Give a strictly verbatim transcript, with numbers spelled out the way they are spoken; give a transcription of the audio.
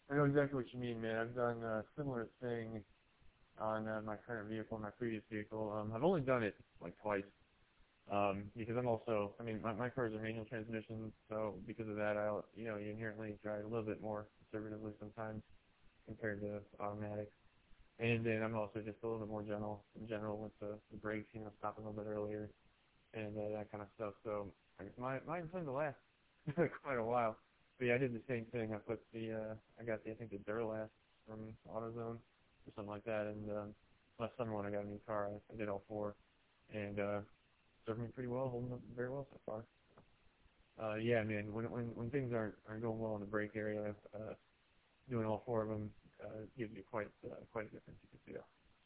I know exactly what you mean, man. I've done a similar thing on uh, my current vehicle, my previous vehicle. Um, I've only done it like twice. Um, because I'm also, I mean, my, my car is a manual transmission, so because of that, I'll, you know, you inherently drive a little bit more conservatively sometimes compared to automatic. And then I'm also just a little bit more general, in general with the, the brakes, you know, stopping a little bit earlier and uh, that kind of stuff. So I guess my mine tends to last quite a while. But yeah, I did the same thing. I put the, uh, I got the, I think the Duralast from AutoZone or something like that. And um, last summer when I got a new car, I, I did all four, and uh, served me pretty well, holding up very well so far. Uh, yeah, man. When when when things aren't aren't going well in the brake area, uh, doing all four of them uh, gives you quite uh, quite a difference, you can see.